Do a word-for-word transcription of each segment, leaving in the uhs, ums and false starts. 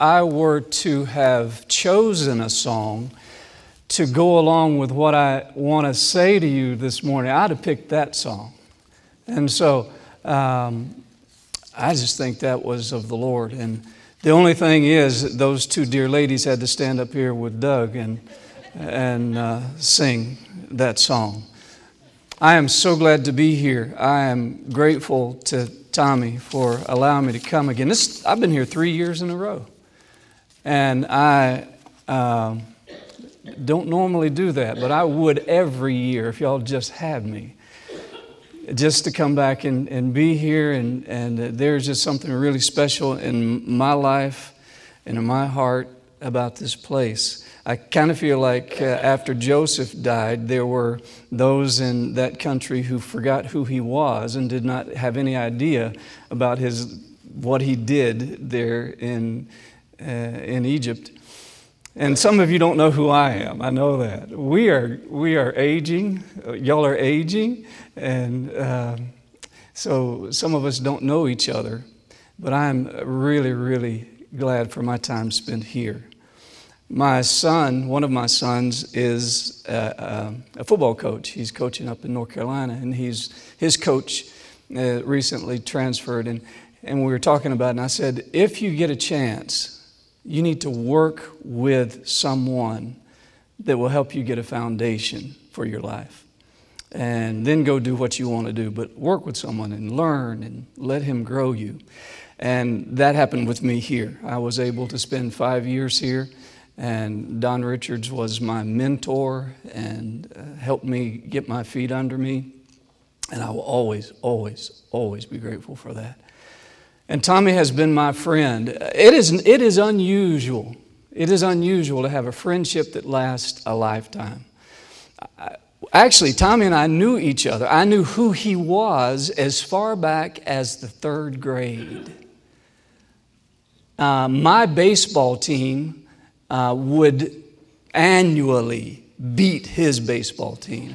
I were to have chosen a song to go along with what I want to say to you this morning, I'd have picked that song. And so um, I just think that was of the Lord. And the only thing is, those two dear ladies had to stand up here with Doug and, and uh, sing that song. I am so glad to be here. I am grateful to Tommy for allowing me to come again. This, I've been here three years in a row. And I um, don't normally do that, but I would every year if y'all just had me. Just to come back and, and be here, and, and there's just something really special in my life and in my heart about this place. I kind of feel like uh, after Joseph died, there were those in that country who forgot who he was and did not have any idea about his what he did there in uh, in Egypt. And some of you don't know who I am. I know that. We are we are aging. Y'all are aging. And uh, so some of us don't know each other. But I'm really, really glad for my time spent here. My son, one of my sons, is a, a football coach. He's coaching up in North Carolina. And he's his coach uh, recently transferred. And, and we were talking about it. And I said, if you get a chance, you need to work with someone that will help you get a foundation for your life. And then go do what you want to do. But work with someone and learn and let him grow you. And that happened with me here. I was able to spend five years here. And Don Richards was my mentor and uh, helped me get my feet under me. And I will always, always, always be grateful for that. And Tommy has been my friend. It is, it is unusual. It is unusual to have a friendship that lasts a lifetime. Actually, Tommy and I knew each other. I knew who he was as far back as the third grade. Uh, my baseball team uh, would annually beat his baseball team.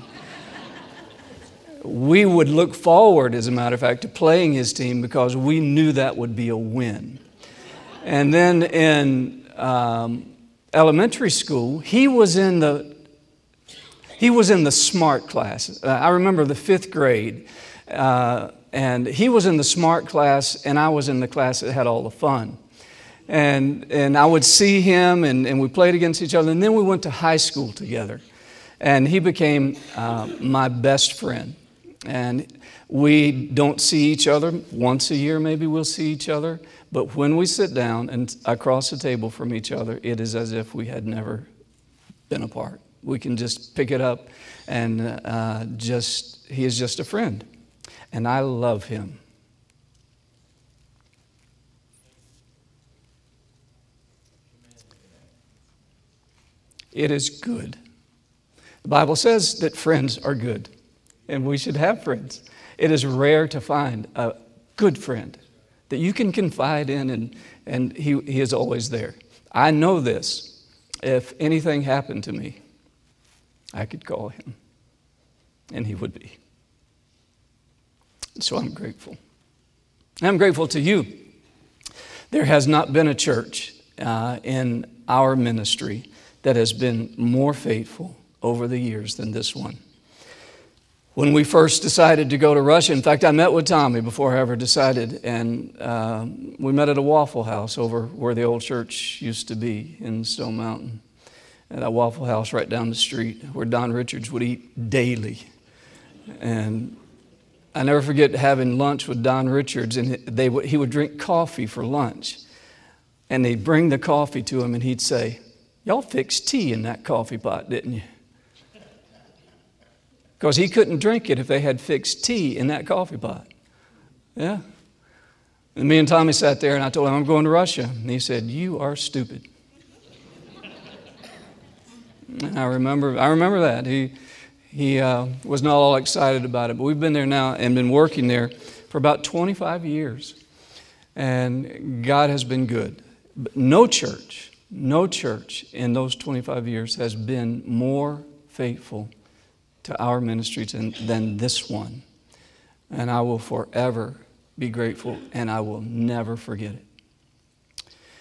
We would look forward, as a matter of fact, to playing his team because we knew that would be a win. And then in um, elementary school, he was in the he was in the smart class. Uh, I remember the fifth grade, uh, and he was in the smart class, and I was in the class that had all the fun. And and I would see him, and, and we played against each other, and then we went to high school together, and he became uh, my best friend. And we don't see each other. Once a year maybe we'll see each other. But when we sit down and across the table from each other, it is as if we had never been apart. We can just pick it up and uh, just, he is just a friend. And I love him. It is good. The Bible says that friends are good. And we should have friends. It is rare to find a good friend that you can confide in, and, and he, he is always there. I know this. If anything happened to me, I could call him, and he would be. So I'm grateful. I'm grateful to you. There has not been a church uh, in our ministry that has been more faithful over the years than this one. When we first decided to go to Russia, in fact, I met with Tommy before I ever decided, and uh, we met at a Waffle House over where the old church used to be in Stone Mountain. At that Waffle House right down the street where Don Richards would eat daily. And I never forget having lunch with Don Richards, and they would, he would drink coffee for lunch. And they'd bring the coffee to him, and he'd say, "Y'all fixed tea in that coffee pot, didn't you?" Because he couldn't drink it if they had fixed tea in that coffee pot. Yeah. And me and Tommy sat there, and I told him, "I'm going to Russia." And he said, "You are stupid." And I remember I remember that. He he uh, was not all excited about it. But we've been there now and been working there for about twenty-five years. And God has been good. But no church, no church in those twenty-five years has been more faithful to our ministry than, than this one. And I will forever be grateful, and I will never forget it.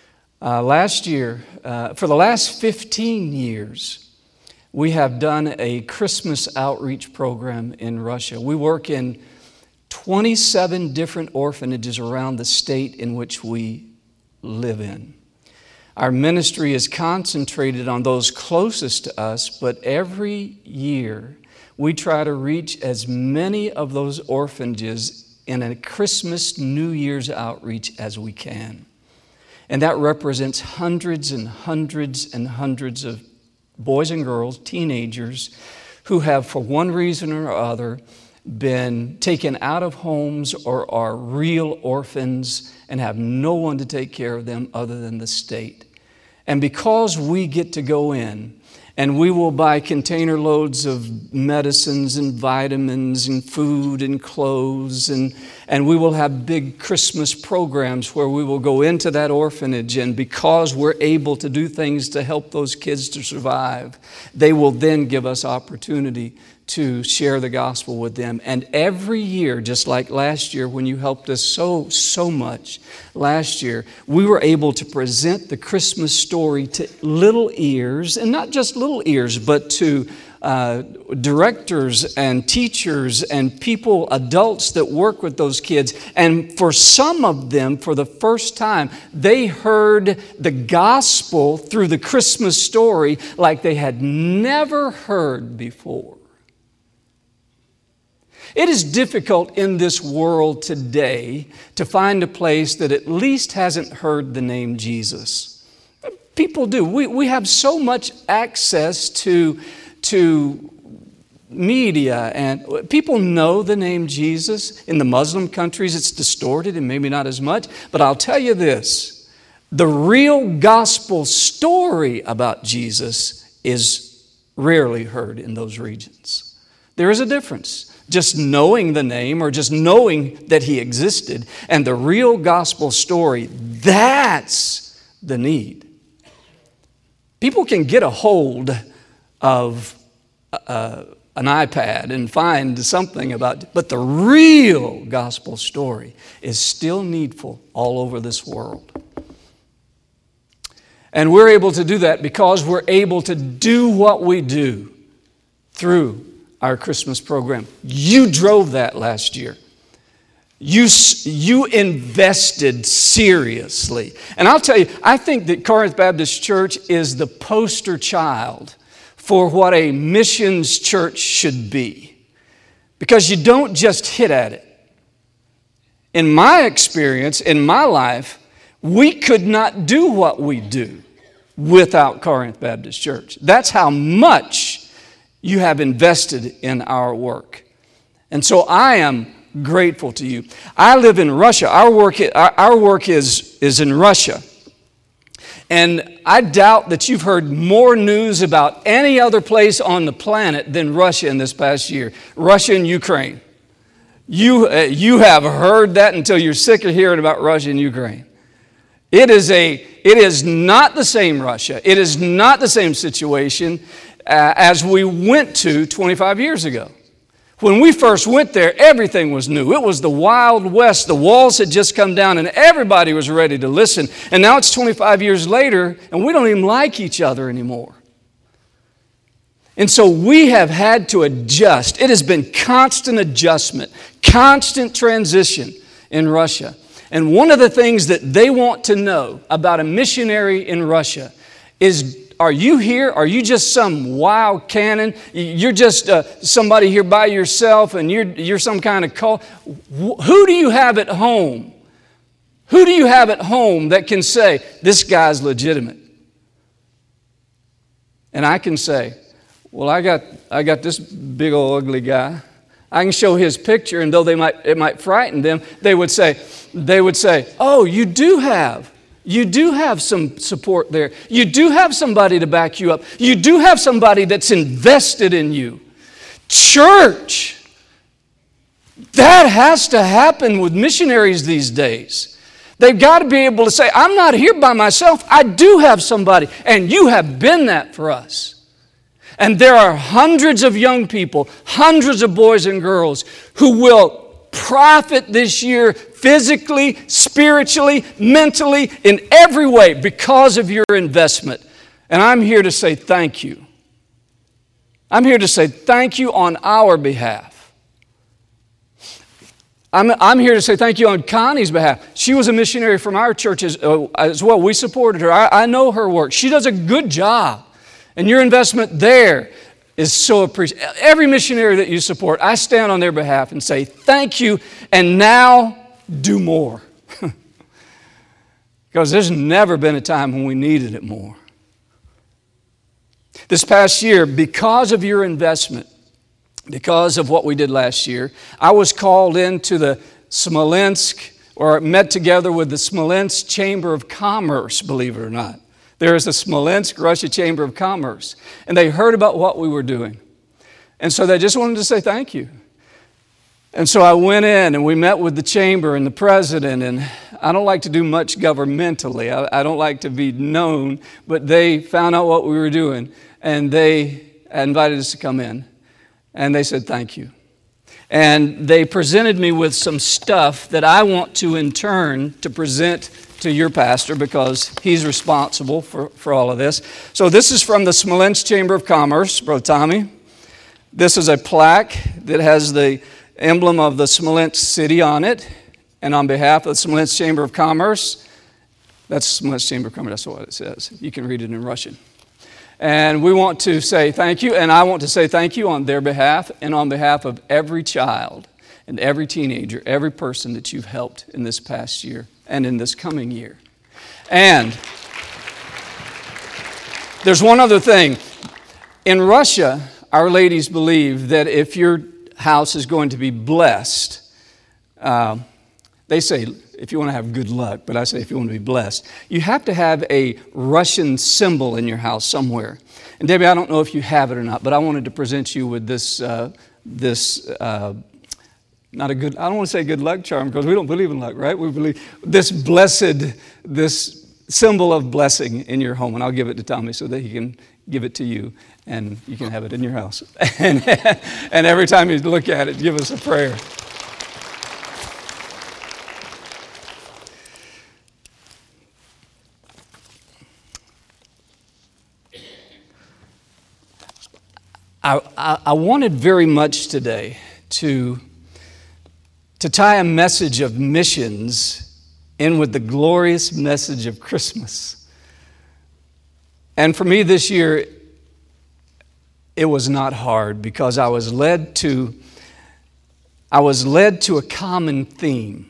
Uh, last year, uh, for the last fifteen years, we have done a Christmas outreach program in Russia. We work in twenty-seven different orphanages around the state in which we live in. Our ministry is concentrated on those closest to us, but every year we try to reach as many of those orphanages in a Christmas, New Year's outreach as we can. And that represents hundreds and hundreds and hundreds of boys and girls, teenagers, who have, for one reason or other, been taken out of homes or are real orphans and have no one to take care of them other than the state. And because we get to go in and we will buy container loads of medicines and vitamins and food and clothes, and, and we will have big Christmas programs where we will go into that orphanage, and because we're able to do things to help those kids to survive, they will then give us opportunity to share the gospel with them. And every year, just like last year when you helped us so, so much last year, we were able to present the Christmas story to little ears, and not just little ears, but to uh, directors and teachers and people, adults that work with those kids. And for some of them, for the first time, they heard the gospel through the Christmas story like they had never heard before. It is difficult in this world today to find a place that at least hasn't heard the name Jesus. People do. We, we have so much access to, to media, and people know the name Jesus. In the Muslim countries, it's distorted and maybe not as much. But I'll tell you this, the real gospel story about Jesus is rarely heard in those regions. There is a difference. Just knowing the name or just knowing that He existed, and the real gospel story, that's the need. People can get a hold of uh, an iPad and find something about, but the real gospel story is still needful all over this world. And we're able to do that because we're able to do what we do through our Christmas program. You drove that last year. You, you invested seriously. And I'll tell you, I think that Corinth Baptist Church is the poster child for what a missions church should be. Because you don't just hit at it. In my experience, in my life, we could not do what we do without Corinth Baptist Church. That's how much you have invested in our work. And so I am grateful to you. I live in Russia. Our work, our work is, is in Russia. And I doubt that you've heard more news about any other place on the planet than Russia in this past year. Russia and Ukraine. You, uh, you have heard that until you're sick of hearing about Russia and Ukraine. It is, a, it is not the same Russia. It is not the same situation Uh, as we went to twenty-five years ago. When we first went there, everything was new. It was the Wild West. The walls had just come down and everybody was ready to listen. And now it's twenty-five years later and we don't even like each other anymore. And so we have had to adjust. It has been constant adjustment, constant transition in Russia. And one of the things that they want to know about a missionary in Russia is, are you here? Are you just some wild cannon? You're just uh, somebody here by yourself and you're, you're some kind of cult. Who do you have at home? Who do you have at home that can say, this guy's legitimate? And I can say, well, I got, I got this big old ugly guy. I can show his picture, and though they might, it might frighten them, they would say, they would say, oh, you do have. You do have some support there. You do have somebody to back you up. You do have somebody that's invested in you. Church, that has to happen with missionaries these days. They've got to be able to say, I'm not here by myself. I do have somebody, and you have been that for us. And there are hundreds of young people, hundreds of boys and girls who will profit this year physically, spiritually, mentally, in every way because of your investment. And I'm here to say thank you. I'm here to say thank you on our behalf. I'm, I'm here to say thank you on Connie's behalf. She was a missionary from our church as, uh, as well. We supported her. I, I know her work. She does a good job. And your investment there is so appreciated. Every missionary that you support, I stand on their behalf and say thank you, and now do more. Because there's never been a time when we needed it more. This past year, because of your investment, because of what we did last year, I was called into the Smolensk, or met together with the Smolensk Chamber of Commerce, believe it or not. There is a Smolensk, Russia Chamber of Commerce. And they heard about what we were doing. And so they just wanted to say thank you. And so I went in and we met with the chamber and the president. And I don't like to do much governmentally. I, I don't like to be known. But they found out what we were doing. And they invited us to come in. And they said thank you. And they presented me with some stuff that I want to in turn to present to your pastor because he's responsible for, for all of this. So this is from the Smolensk Chamber of Commerce, Brother Tommy. This is a plaque that has the emblem of the Smolensk city on it. And on behalf of the Smolensk Chamber of Commerce, that's Smolensk Chamber of Commerce, that's what it says. You can read it in Russian. And we want to say thank you, and I want to say thank you on their behalf and on behalf of every child and every teenager, every person that you've helped in this past year and in this coming year. And there's one other thing. In Russia, our ladies believe that if your house is going to be blessed, uh, they say if you want to have good luck, but I say if you want to be blessed, you have to have a Russian symbol in your house somewhere. And Debbie, I don't know if you have it or not, but I wanted to present you with this, uh, this uh, not a good, I don't want to say good luck charm because we don't believe in luck, right? We believe this blessed, this symbol of blessing in your home. And I'll give it to Tommy so that he can give it to you and you can have it in your house. and, and every time you look at it, give us a prayer. I, I, I wanted very much today to, to tie a message of missions in with the glorious message of Christmas. And for me this year, it was not hard because I was led to, I was led to a common theme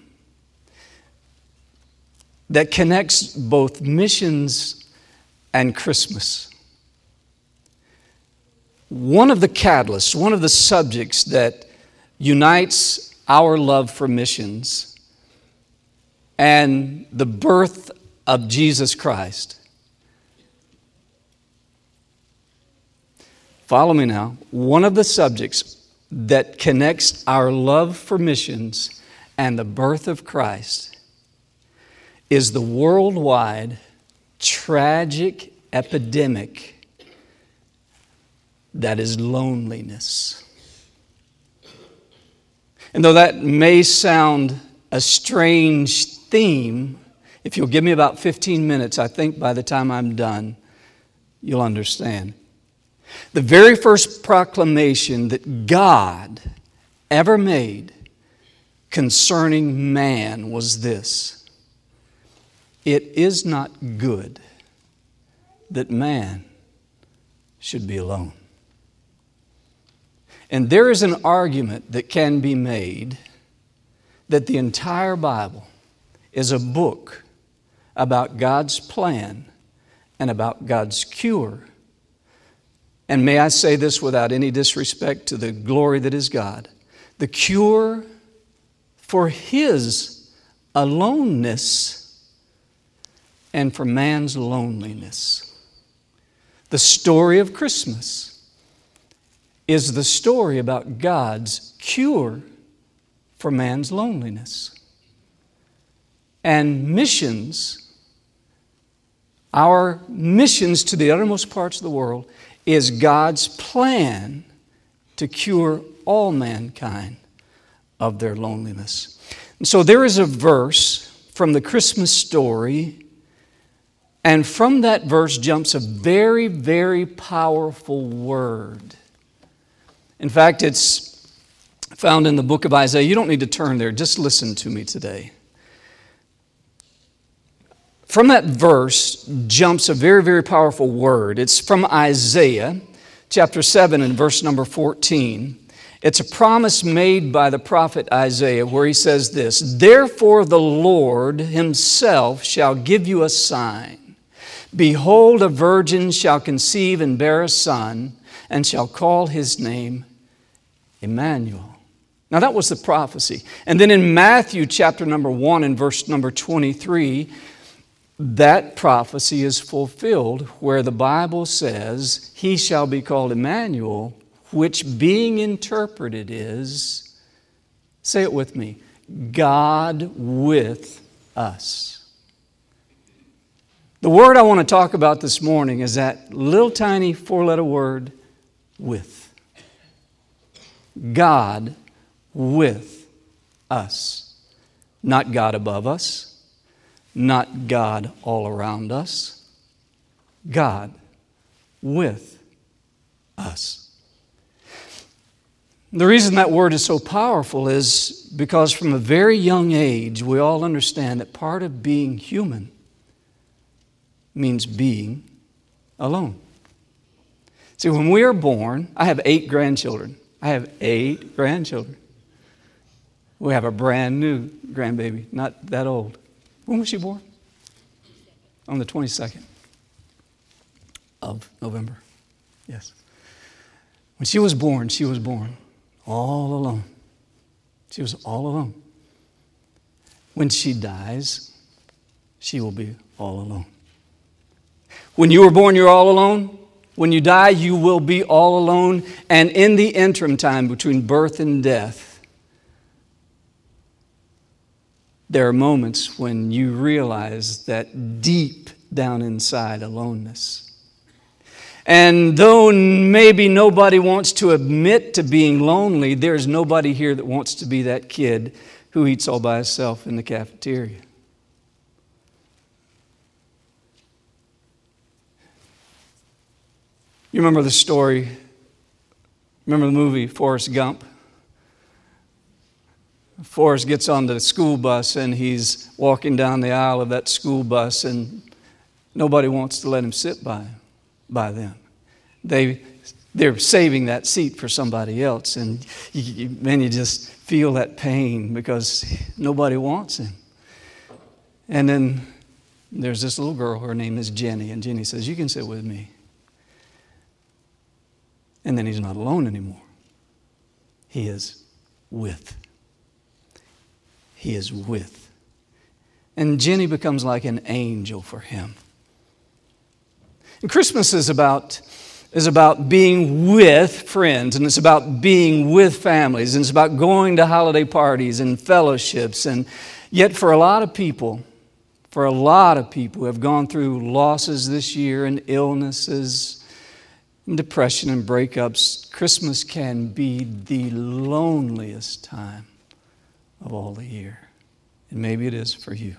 that connects both missions and Christmas. One of the catalysts, one of the subjects that unites our love for missions and the birth of Jesus Christ. Follow me now. One of the subjects that connects our love for missions and the birth of Christ is the worldwide tragic epidemic that is loneliness. And though that may sound a strange theme, if you'll give me about fifteen minutes, I think by the time I'm done, you'll understand. The very first proclamation that God ever made concerning man was this: it is not good that man should be alone. And there is an argument that can be made that the entire Bible is a book about God's plan and about God's cure. And may I say this without any disrespect to the glory that is God, the cure for His aloneness and for man's loneliness. The story of Christmas is the story about God's cure for man's loneliness. And missions, our missions to the uttermost parts of the world, is God's plan to cure all mankind of their loneliness. And so there is a verse from the Christmas story, and from that verse jumps a very, very powerful word. In fact, it's found in the book of Isaiah. You don't need to turn there. Just listen to me today. From that verse jumps a very, very powerful word. It's from Isaiah chapter seven and verse number fourteen. It's a promise made by the prophet Isaiah where he says this, "Therefore the Lord himself shall give you a sign. Behold, a virgin shall conceive and bear a son, and shall call his name Emmanuel." Now that was the prophecy. And then in Matthew chapter number one and verse number twenty-three, that prophecy is fulfilled where the Bible says, "He shall be called Emmanuel," which being interpreted is, say it with me, God with us. The word I want to talk about this morning is that little tiny four-letter word, with. God with us. Not God above us. Not God all around us. God with us. The reason that word is so powerful is because from a very young age, we all understand that part of being human means being alone. See, when we are born, I have eight grandchildren. I have eight grandchildren. We have a brand new grandbaby, not that old. When was she born? On the twenty-second of November. Yes. When she was born, she was born all alone. She was all alone. When she dies, she will be all alone. When you were born, you're all alone. When you die, you will be all alone. And in the interim time between birth and death, there are moments when you realize that deep down inside aloneness. And though maybe nobody wants to admit to being lonely, there's nobody here that wants to be that kid who eats all by himself in the cafeteria. You remember the story, remember the movie Forrest Gump? Forrest gets on the school bus and he's walking down the aisle of that school bus and nobody wants to let him sit by, by them. They, they're saving that seat for somebody else, and you, you, man, you just feel that pain because nobody wants him. And then there's this little girl, her name is Jenny, and Jenny says, "You can sit with me." And then he's not alone anymore. He is with. He is with. And Jenny becomes like an angel for him. And Christmas is about, is about being with friends, and it's about being with families, and it's about going to holiday parties and fellowships. And yet for a lot of people, for a lot of people who have gone through losses this year and illnesses and depression and breakups, Christmas can be the loneliest time of all the year. And maybe it is for you.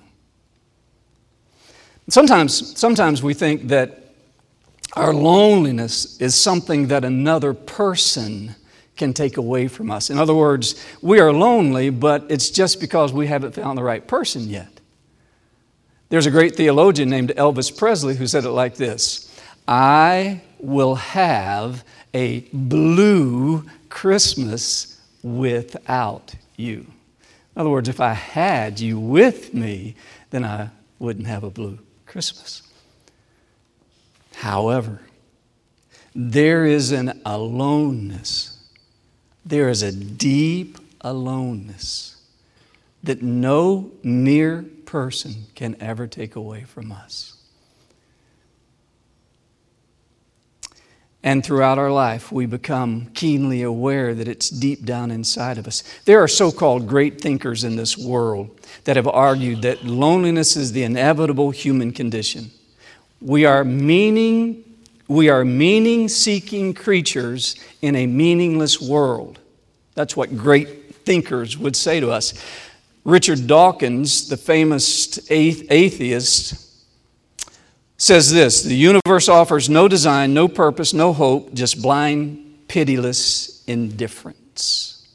Sometimes, sometimes we think that our loneliness is something that another person can take away from us. In other words, we are lonely, but it's just because we haven't found the right person yet. There's a great theologian named Elvis Presley who said it like this: "I will have a blue Christmas without you." In other words, if I had you with me, then I wouldn't have a blue Christmas. However, there is an aloneness. There is a deep aloneness that no mere person can ever take away from us. And throughout our life, we become keenly aware that it's deep down inside of us. There are so-called great thinkers in this world that have argued that loneliness is the inevitable human condition. We are meaning, we are meaning-seeking creatures in a meaningless world. That's what great thinkers would say to us. Richard Dawkins, the famous atheist, says this: the universe offers no design, no purpose, no hope, just blind, pitiless indifference.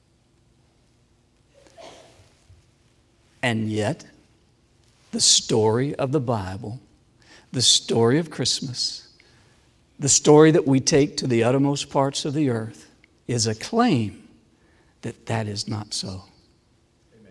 And yet, the story of the Bible, the story of Christmas, the story that we take to the uttermost parts of the earth, is a claim that that is not so. Amen.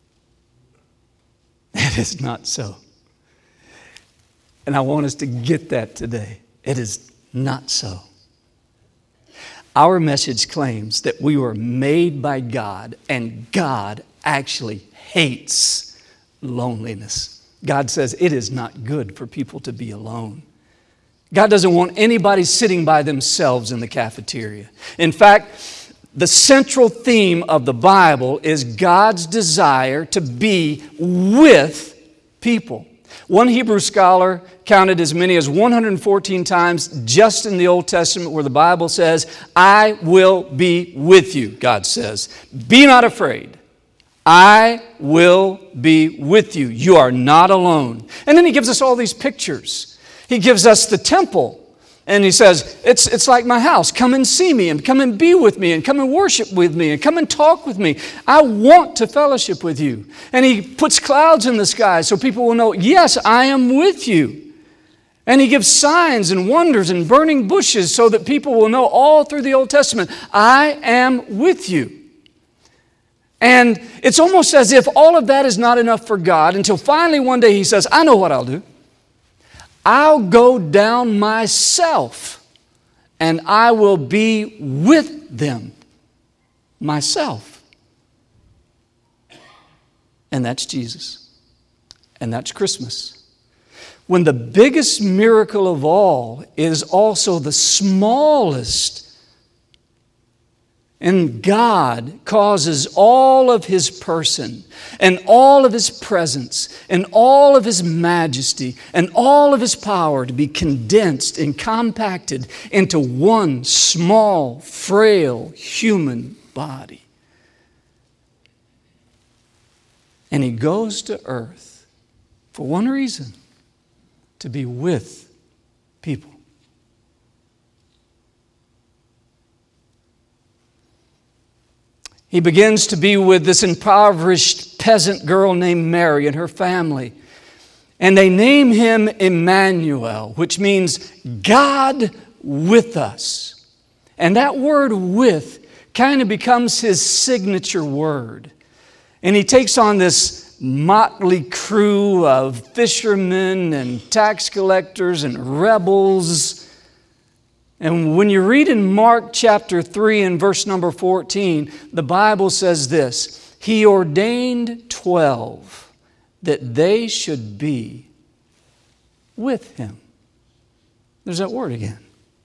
That is not so. And I want us to get that today. It is not so. Our message claims that we were made by God, and God actually hates loneliness. God says it is not good for people to be alone. God doesn't want anybody sitting by themselves in the cafeteria. In fact, the central theme of the Bible is God's desire to be with people. One Hebrew scholar counted as many as one hundred fourteen times just in the Old Testament where the Bible says, I will be with you, God says. Be not afraid. I will be with you. You are not alone. And then he gives us all these pictures. He gives us the temple. And he says, it's, it's like my house. Come and see me, and come and be with me, and come and worship with me, and come and talk with me. I want to fellowship with you. And he puts clouds in the sky so people will know, yes, I am with you. And he gives signs and wonders and burning bushes so that people will know all through the Old Testament, I am with you. And it's almost as if all of that is not enough for God until finally one day he says, I know what I'll do. I'll go down myself and I will be with them myself. And that's Jesus. And that's Christmas. When the biggest miracle of all is also the smallest, and God causes all of His person and all of His presence and all of His majesty and all of His power to be condensed and compacted into one small, frail human body. And He goes to earth for one reason: to be with people. He begins to be with this impoverished peasant girl named Mary and her family. And they name him Emmanuel, which means God with us. And that word with kind of becomes his signature word. And he takes on this motley crew of fishermen and tax collectors and rebels. And when you read in Mark chapter three and verse number fourteen, the Bible says this: He ordained twelve that they should be with Him. There's that word again.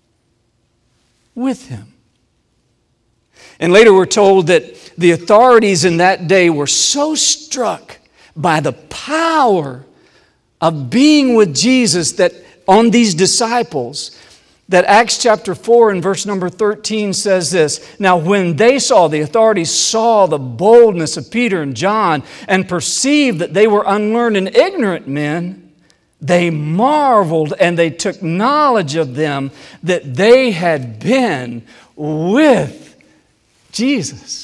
With Him. And later we're told that the authorities in that day were so struck by the power of being with Jesus that on these disciples, that Acts chapter four and verse number thirteen says this: Now when they saw, the authorities saw the boldness of Peter and John and perceived that they were unlearned and ignorant men, they marveled and they took knowledge of them that they had been with Jesus.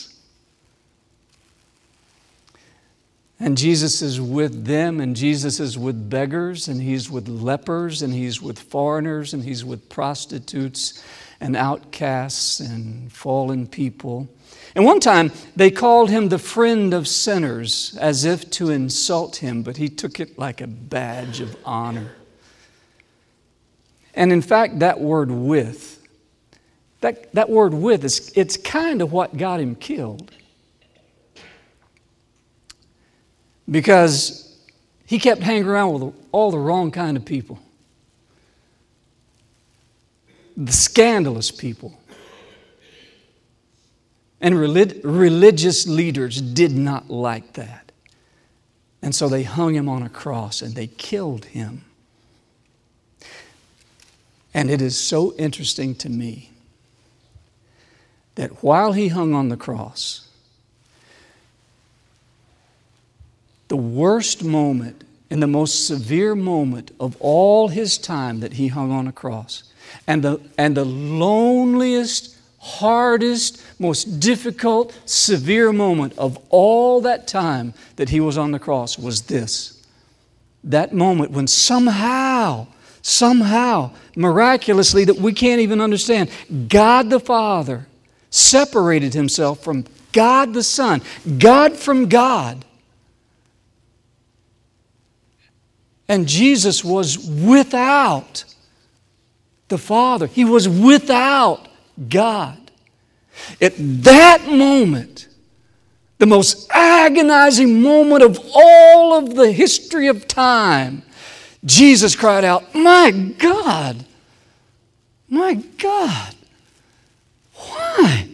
And Jesus is with them, and Jesus is with beggars, and He's with lepers, and He's with foreigners, and He's with prostitutes and outcasts and fallen people. And one time they called Him the friend of sinners, as if to insult Him, but He took it like a badge of honor. And in fact, that word with, that, that word with, is it's kind of what got Him killed. Because He kept hanging around with all the wrong kind of people. The scandalous people. And relig- religious leaders did not like that. And so they hung Him on a cross and they killed Him. And it is so interesting to me that while He hung on the cross, the worst moment and the most severe moment of all His time that He hung on a cross, and the, and the loneliest, hardest, most difficult, severe moment of all that time that He was on the cross was this. That moment when somehow, somehow, miraculously, that we can't even understand, God the Father separated Himself from God the Son, God from God. And Jesus was without the Father. He was without God. At that moment, the most agonizing moment of all of the history of time, Jesus cried out, "My God, my God, why?"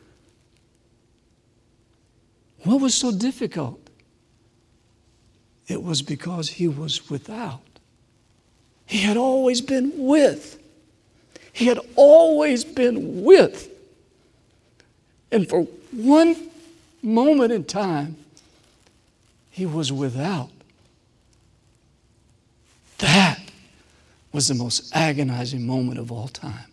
What was so difficult? It was because He was without. He had always been with. He had always been with. And for one moment in time, He was without. That was the most agonizing moment of all time.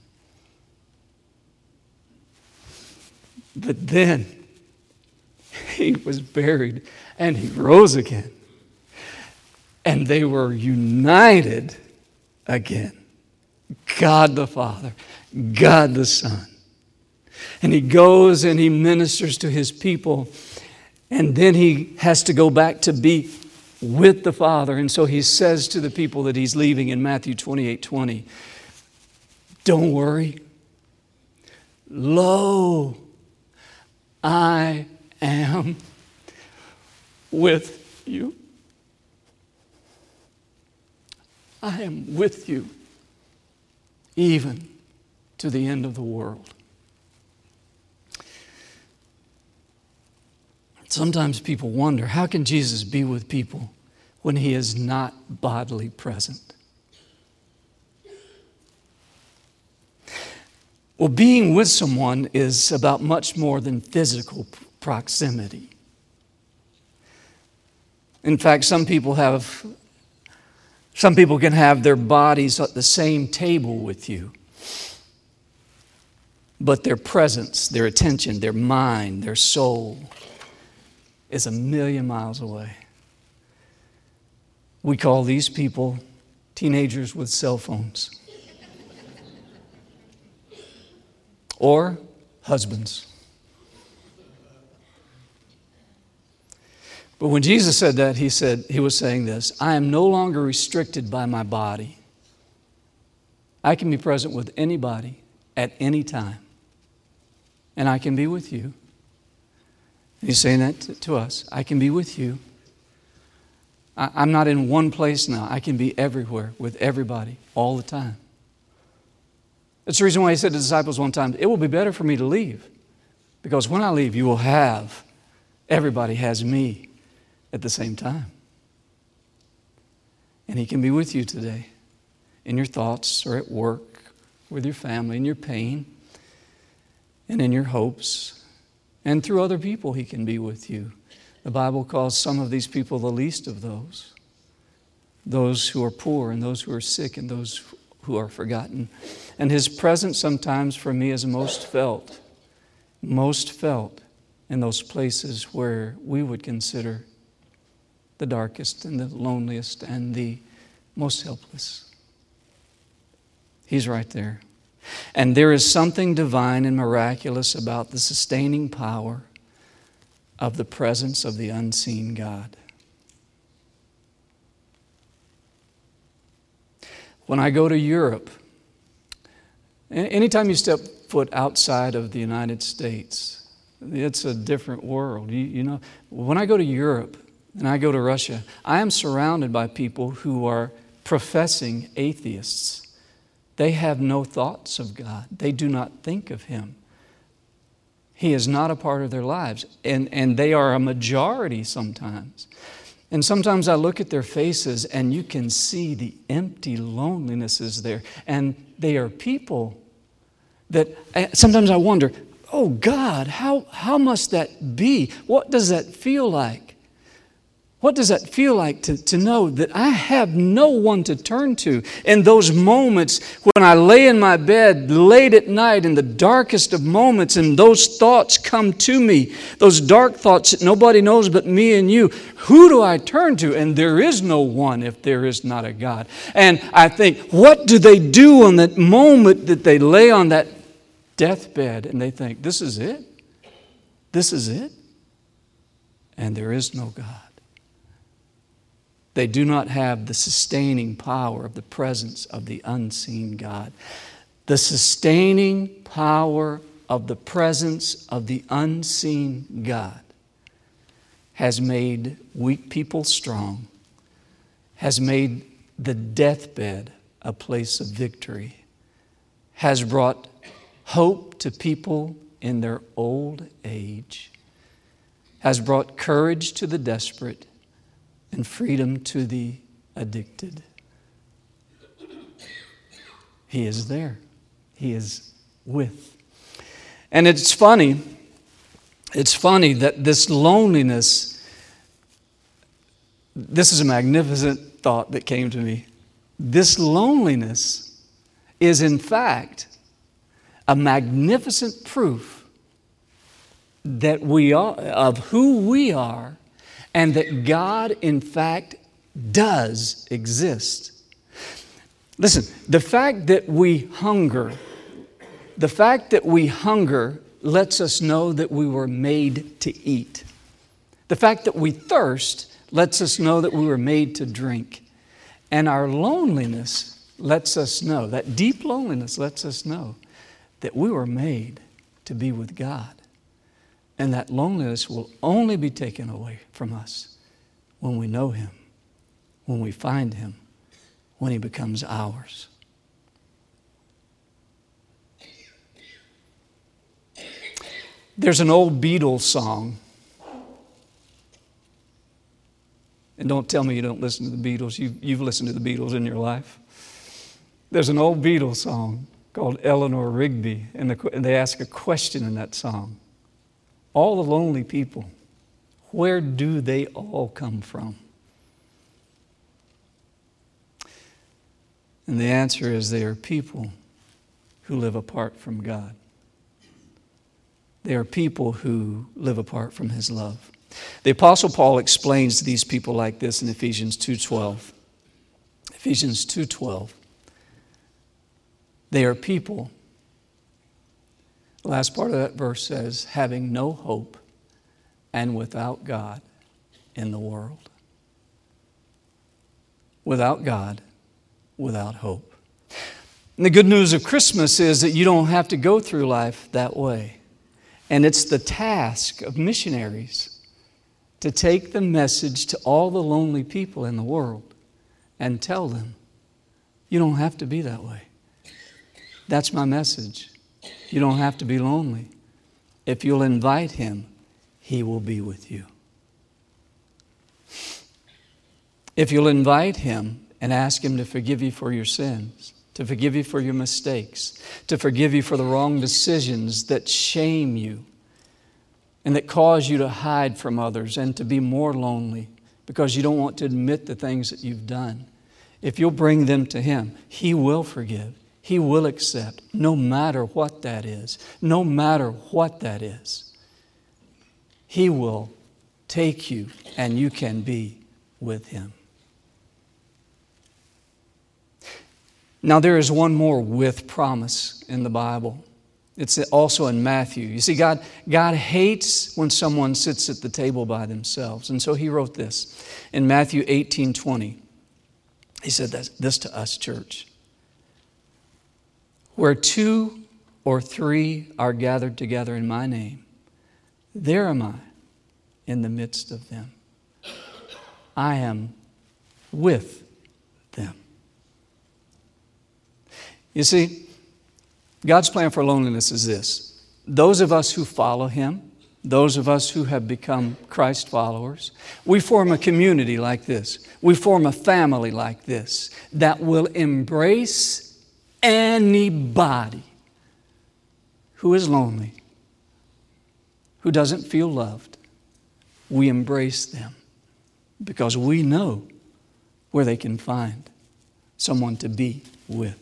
But then He was buried and He rose again. And they were united again. God the Father, God the Son. And He goes and He ministers to His people. And then He has to go back to be with the Father. And so He says to the people that He's leaving in Matthew twenty-eight twenty, "Don't worry. Lo, I am with you. I am with you even to the end of the world." Sometimes people wonder, how can Jesus be with people when He is not bodily present? Well, being with someone is about much more than physical proximity. In fact, some people have, some people can have their bodies at the same table with you, but their presence, their attention, their mind, their soul is a million miles away. We call these people teenagers with cell phones. Or husbands. But when Jesus said that, He said, He was saying this, "I am no longer restricted by my body. I can be present with anybody at any time. And I can be with you." He's saying that to, to us. I can be with you. I, I'm not in one place now. I can be everywhere with everybody all the time. That's the reason why He said to the disciples one time, "It will be better for me to leave, because when I leave, you will have, everybody has me at the same time." And He can be with you today in your thoughts or at work, with your family, in your pain, and in your hopes. And through other people, He can be with you. The Bible calls some of these people the least of those. Those who are poor and those who are sick and those who are forgotten. And His presence sometimes for me is most felt, most felt in those places where we would consider the darkest and the loneliest and the most helpless. He's right there. And there is something divine and miraculous about the sustaining power of the presence of the unseen God. When I go to Europe, anytime you step foot outside of the United States, it's a different world. You, you know, when I go to Europe and I go to Russia, I am surrounded by people who are professing atheists. They have no thoughts of God. They do not think of Him. He is not a part of their lives. And, and they are a majority sometimes. And sometimes I look at their faces and you can see the empty loneliness is there. And they are people that sometimes I wonder, oh God, how, how must that be? What does that feel like? What does that feel like to, to know that I have no one to turn to in those moments when I lay in my bed late at night in the darkest of moments and those thoughts come to me, those dark thoughts that nobody knows but me and you? Who do I turn to? And there is no one if there is not a God. And I think, what do they do on that moment that they lay on that deathbed and they think, this is it? This is it? And there is no God. They do not have the sustaining power of the presence of the unseen God. The sustaining power of the presence of the unseen God has made weak people strong, has made the deathbed a place of victory, has brought hope to people in their old age, has brought courage to the desperate, and freedom to the addicted. He is there. He is with. And it's funny, it's funny that this loneliness, this is a magnificent thought that came to me. This loneliness is in fact a magnificent proof that we are, of who we are, and that God, in fact, does exist. Listen, the fact that we hunger, the fact that we hunger lets us know that we were made to eat. The fact that we thirst lets us know that we were made to drink. And our loneliness lets us know, that deep loneliness lets us know that we were made to be with God. And that loneliness will only be taken away from us when we know Him, when we find Him, when He becomes ours. There's an old Beatles song. And don't tell me you don't listen to the Beatles. You've, you've listened to the Beatles in your life. There's an old Beatles song called Eleanor Rigby, and, the, and they ask a question in that song. All the lonely people, where do they all come from? And the answer is they are people who live apart from God. They are people who live apart from His love. The Apostle Paul explains these people like this in Ephesians two twelve. Ephesians two twelve. They are people, the last part of that verse says, having no hope and without God in the world. Without God, without hope. And the good news of Christmas is that you don't have to go through life that way. And it's the task of missionaries to take the message to all the lonely people in the world and tell them, you don't have to be that way. That's my message. You don't have to be lonely. If you'll invite Him, He will be with you. If you'll invite Him and ask Him to forgive you for your sins, to forgive you for your mistakes, to forgive you for the wrong decisions that shame you and that cause you to hide from others and to be more lonely because you don't want to admit the things that you've done. If you'll bring them to Him, He will forgive. He will accept, no matter what that is. No matter what that is. He will take you and you can be with Him. Now there is one more with promise in the Bible. It's also in Matthew. You see, God, God hates when someone sits at the table by themselves. And so He wrote this in Matthew eighteen twenty. He said this to us, church. Where two or three are gathered together in my name, there am I in the midst of them. I am with them. You see, God's plan for loneliness is this. Those of us who follow Him, those of us who have become Christ followers, we form a community like this. We form a family like this that will embrace anybody who is lonely, who doesn't feel loved. We embrace them because we know where they can find someone to be with.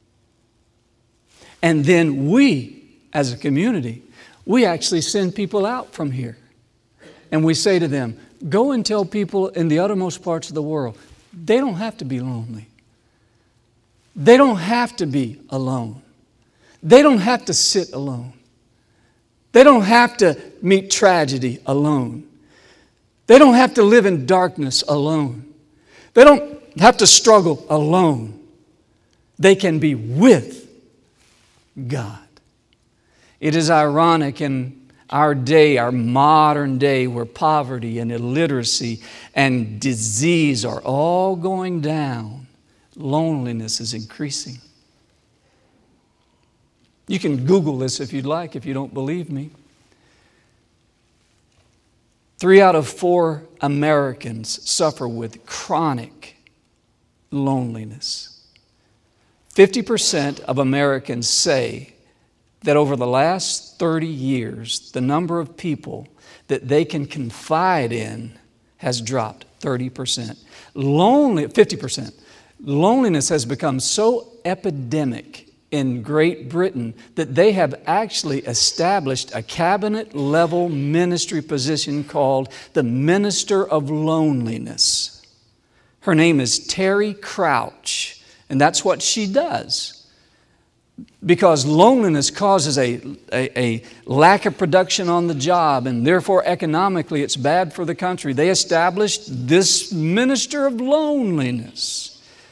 And then we, as a community, we actually send people out from here. And we say to them, go and tell people in the uttermost parts of the world, they don't have to be lonely. They don't have to be alone. They don't have to sit alone. They don't have to meet tragedy alone. They don't have to live in darkness alone. They don't have to struggle alone. They can be with God. It is ironic in our day, our modern day, where poverty and illiteracy and disease are all going down, loneliness is increasing. You can Google this if you'd like, if you don't believe me. Three out of four Americans suffer with chronic loneliness. fifty percent of Americans say that over the last thirty years, the number of people that they can confide in has dropped thirty percent. Lonely, fifty percent. Loneliness has become so epidemic in Great Britain that they have actually established a cabinet-level ministry position called the Minister of Loneliness. Her name is Terry Crouch, and that's what she does. Because loneliness causes a, a, a lack of production on the job, and therefore economically it's bad for the country. They established this Minister of Loneliness.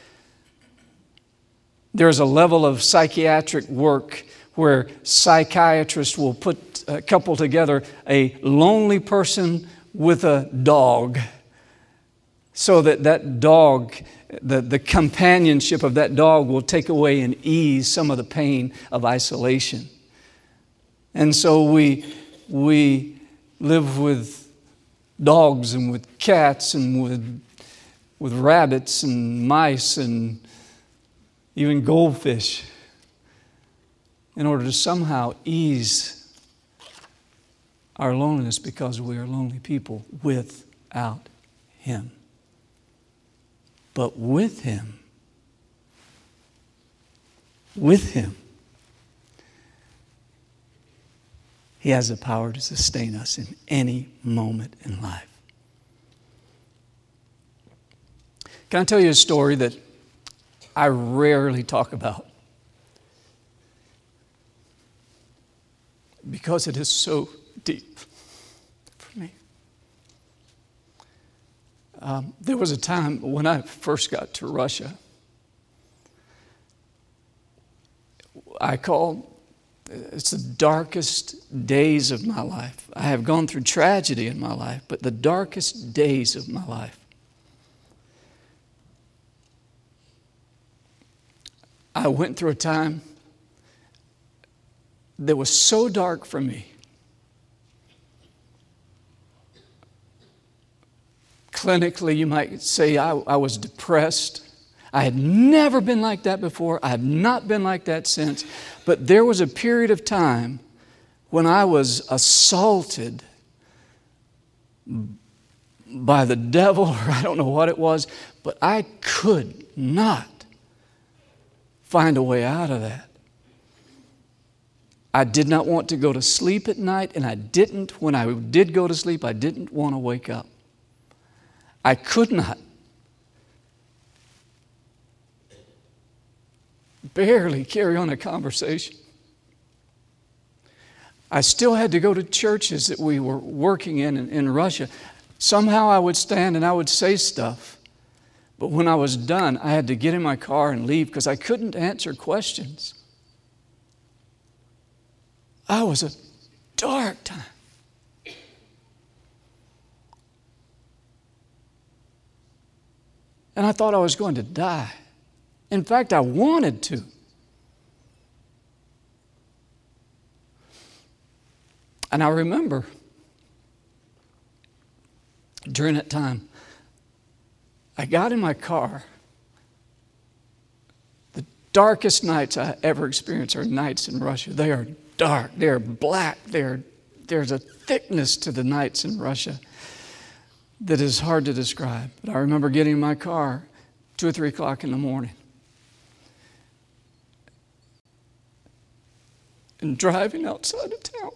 There's a level of psychiatric work where psychiatrists will put a couple together, a lonely person with a dog, so that that dog, the, the companionship of that dog will take away and ease some of the pain of isolation. And so we, we live with dogs and with cats and with, with rabbits and mice and even goldfish, in order to somehow ease our loneliness, because we are lonely people without Him. But with Him, with Him, He has the power to sustain us in any moment in life. Can I tell you a story that I rarely talk about, because it is so deep for me? Um, there was a time when I first got to Russia, I call it's the darkest days of my life. I have gone through tragedy in my life, but the darkest days of my life. I went through a time that was so dark for me. Clinically, you might say I, I was depressed. I had never been like that before. I have not been like that since. But there was a period of time when I was assaulted by the devil, or I don't know what it was, but I could not find a way out of that. I did not want to go to sleep at night, and I didn't, when I did go to sleep, I didn't want to wake up. I could not. Barely carry on a conversation. I still had to go to churches that we were working in, in in Russia. Somehow I would stand and I would say stuff. But when I was done, I had to get in my car and leave because I couldn't answer questions. I was a dark time. And I thought I was going to die. In fact, I wanted to. And I remember during that time, I got in my car. The darkest nights I ever experienced are nights in Russia. They are dark. They are black. They are, there's a thickness to the nights in Russia. that is hard to describe. But I remember getting in my car two or three o'clock in the morning and driving outside of town.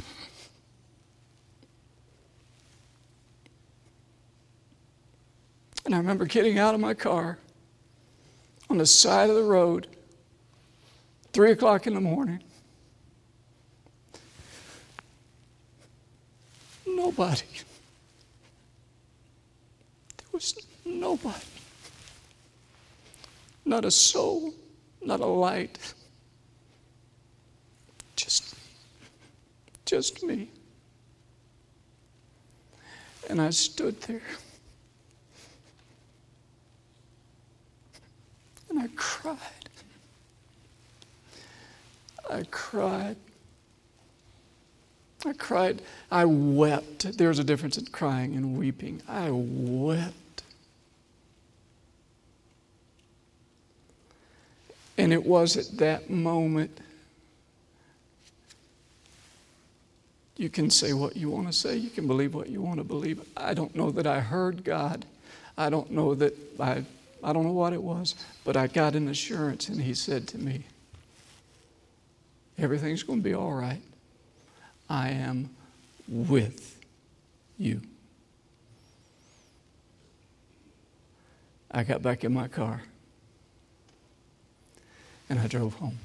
And I remember getting out of my car on the side of the road, three o'clock in the morning. Nobody. There was nobody. Not a soul, not a light. Just me. Just me. And I stood there. And I cried. I cried. I cried. I wept. There's a difference in crying and weeping. I wept. And it was at that moment, you can say what you want to say. You can believe what you want to believe. I don't know that I heard God. I don't know that I, I don't know what it was, but I got an assurance, and He said to me, everything's going to be all right. I am with you. I got back in my car and I drove home.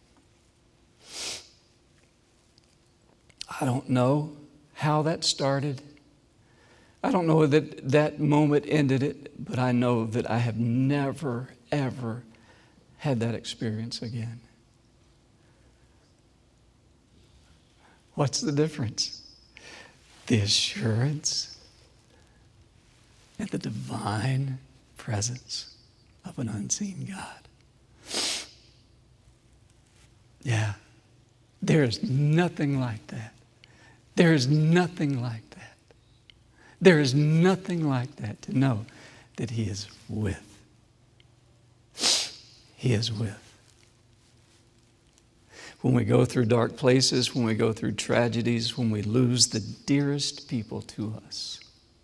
I don't know how that started. I don't know that that moment ended it, but I know that I have never, ever had that experience again. What's the difference? The assurance and the divine presence of an unseen God. Yeah, there is nothing like that. There is nothing like that. There is nothing like that to know that He is with. He is with. When we go through dark places, when we go through tragedies, when we lose the dearest people to us,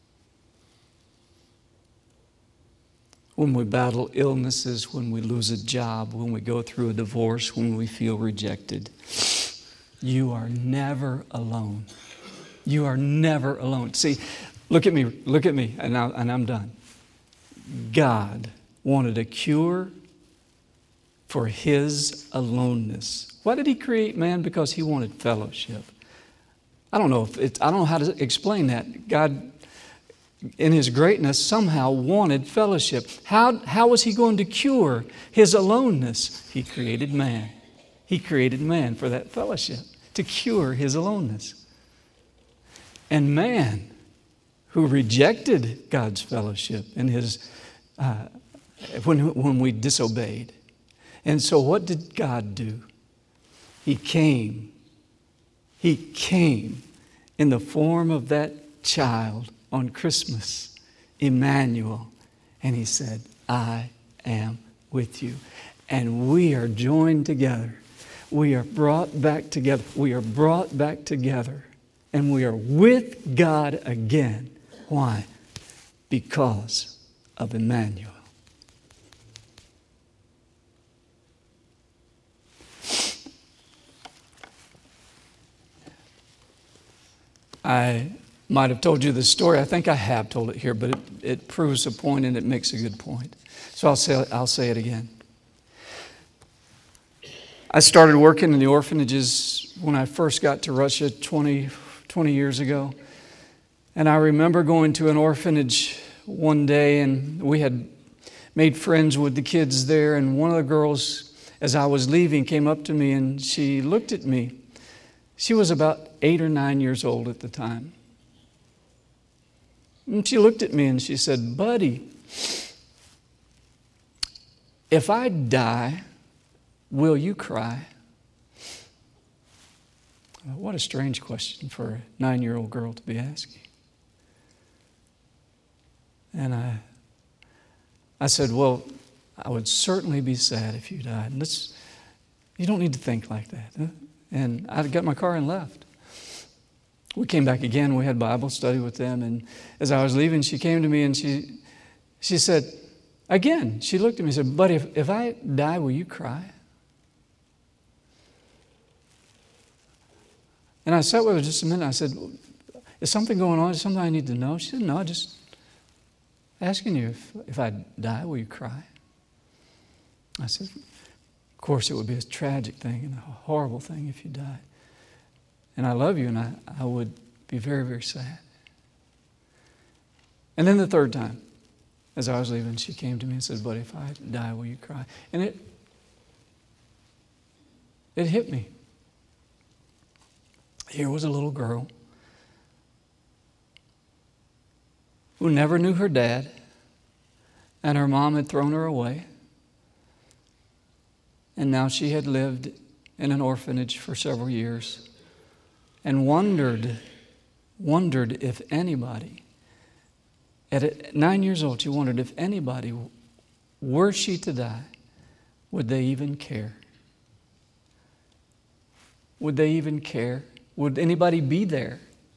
when we battle illnesses, when we lose a job, when we go through a divorce, when we feel rejected, you are never alone. You are never alone. See, look at me, look at me, and, I, and I'm done. God wanted a cure for His aloneness. Why did He create man? Because He wanted fellowship. I don't know if it's, I don't know how to explain that. God, in His greatness, somehow wanted fellowship. How, how was He going to cure His aloneness? He created man. He created man for that fellowship, to cure his aloneness. And man, who rejected God's fellowship and His uh, when when we disobeyed. And so, what did God do? He came. He came in the form of that child on Christmas, Emmanuel, and He said, "I am with you." And we are joined together. We are brought back together. We are brought back together. And we are with God again. Why? Because of Emmanuel. I might have told you this story. I think I have told it here, but it, it proves a point and it makes a good point. So I'll say, I'll say it again. I started working in the orphanages when I first got to Russia twenty, twenty years ago. And I remember going to an orphanage one day, and we had made friends with the kids there. And one of the girls, as I was leaving, came up to me and she looked at me. She was about eight or nine years old at the time. And she looked at me and she said, "Buddy, if I die, will you cry?" What a strange question for a nine-year-old girl to be asking. And I, I said, "Well, I would certainly be sad if you died. And let's, you don't need to think like that." Huh? And I got my car and left. we came back again. We had Bible study with them. And as I was leaving, she came to me and she she said, again, she looked at me and said, "Buddy, if, if I die, will you cry?" And I sat with her just a minute. I said, "Is something going on? Is something I need to know?" She said, "No, just asking you if, if I die, will you cry?" I said, "Of course it would be a tragic thing and a horrible thing if you died. And I love you, and I, I would be very, very sad." And then the third time, as I was leaving, she came to me and said, "Buddy, if I die, will you cry?" And it, it hit me. Here was a little girl who never knew her dad, and her mom had thrown her away. And now she had lived in an orphanage for several years and wondered, wondered if anybody, at nine years old, she wondered if anybody, were she to die, would they even care? Would they even care? Would anybody be there?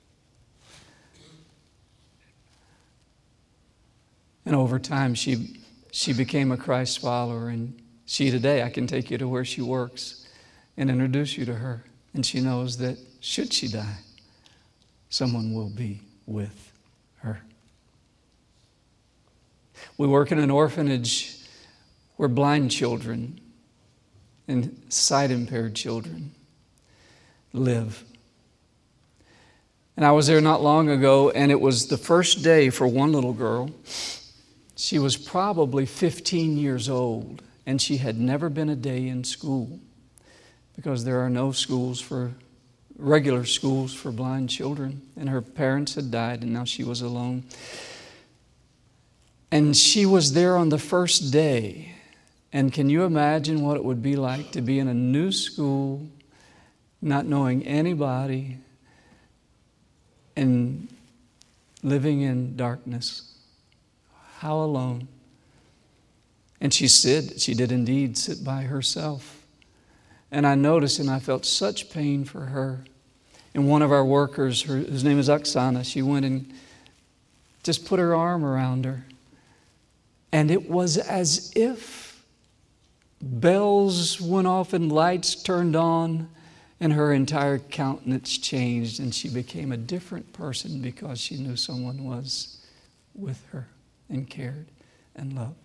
And over time, she, she became a Christ follower, and she today, I can take you to where she works and introduce you to her. And she knows that should she die, someone will be with her. We work in an orphanage where blind children and sight-impaired children live. And I was there not long ago, and it was the first day for one little girl. She was probably fifteen years old, and she had never been a day in school because there are no schools for, regular schools for blind children. And her parents had died, and now she was alone. And she was there on the first day. And can you imagine what it would be like to be in a new school, not knowing anybody, and living in darkness? How alone. And she said, she did indeed sit by herself. And I noticed and I felt such pain for her. And one of our workers, her, whose name is Oksana, she went and just put her arm around her. And it was as if bells went off and lights turned on, and her entire countenance changed, and she became a different person because she knew someone was with her and cared and loved.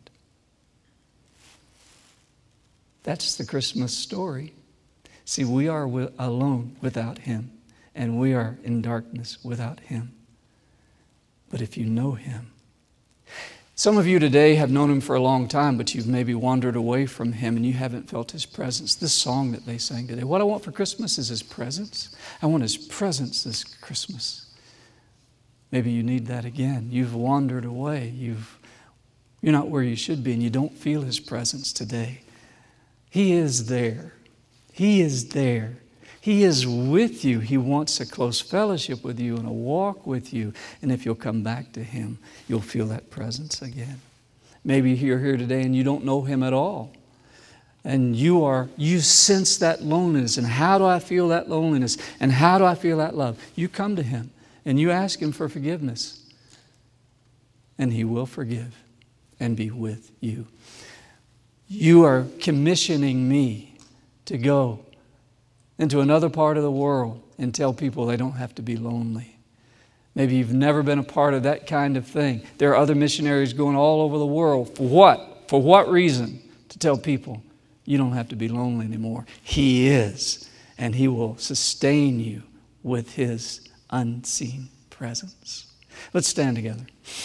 That's the Christmas story. See, we are alone without Him, and we are in darkness without Him. But if you know Him, some of you today have known Him for a long time, but you've maybe wandered away from Him and you haven't felt His presence. This song that they sang today, what I want for Christmas is His presence. I want His presence this Christmas. Maybe you need that again. You've wandered away. You've, you're not where you should be, and you don't feel His presence today. He is there. He is there. He is with you. He wants a close fellowship with you and a walk with you. And if you'll come back to Him, you'll feel that presence again. Maybe you're here today and you don't know Him at all. And you are, you sense that loneliness. And how do I feel that loneliness? And how do I feel that love? You come to Him and you ask Him for forgiveness. And He will forgive and be with you. You are commissioning me to go into another part of the world and tell people they don't have to be lonely. Maybe you've never been a part of that kind of thing. There are other missionaries going all over the world. For what? For what reason? To tell people you don't have to be lonely anymore. He is, and He will sustain you with His unseen presence. Let's stand together.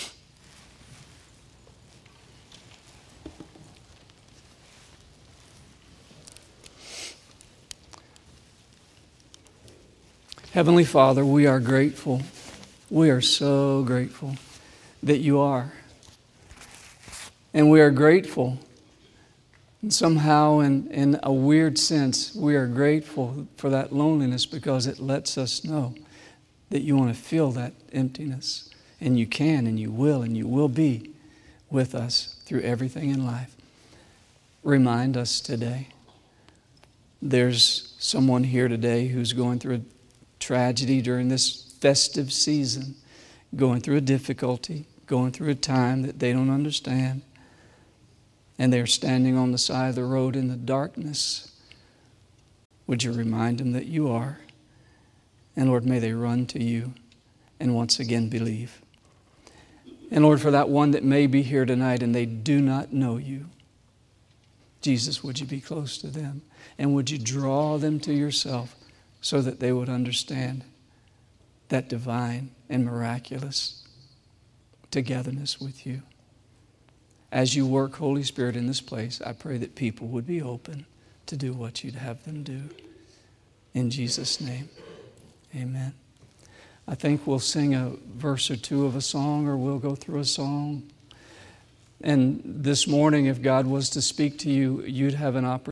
Heavenly Father, we are grateful. We are so grateful that You are. And we are grateful. And somehow, in, in a weird sense, we are grateful for that loneliness because it lets us know that You want to fill that emptiness. And You can, and You will, and You will be with us through everything in life. Remind us today. There's someone here today who's going through a tragedy during this festive season, going through a difficulty, going through a time that they don't understand, and they're standing on the side of the road in the darkness, would you remind them that you are? And Lord, may they run to you and once again believe. And Lord, for that one that may be here tonight and they do not know you, Jesus, would you be close to them? And would you draw them to yourself so that they would understand that divine and miraculous togetherness with you? As you work, Holy Spirit, in this place, I pray that people would be open to do what you'd have them do. In Jesus' name, amen. I think we'll sing a verse or two of a song, or we'll go through a song. And this morning, if God was to speak to you, you'd have an opportunity